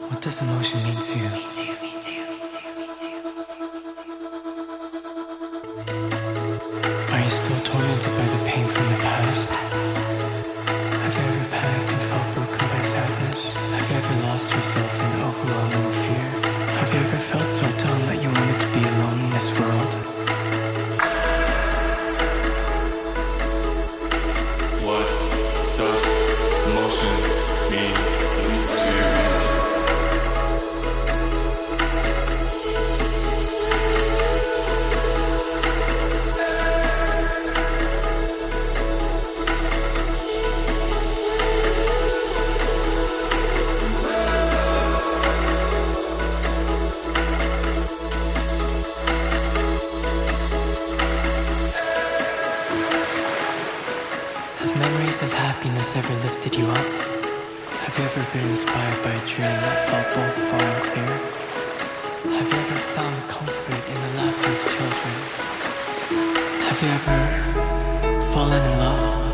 What does emotion mean to you? Are you still tormented by the pain from the past? Have you ever panicked and felt broken by sadness? Have you ever lost yourself in overwhelming fear? Have you ever felt so dumb that you wanted to be alone in this world? What does emotion mean to you? Have memories of happiness ever lifted you up? Have you ever been inspired by a dream that felt both far and clear? Have you ever found comfort in the laughter of children? Have you ever fallen in love?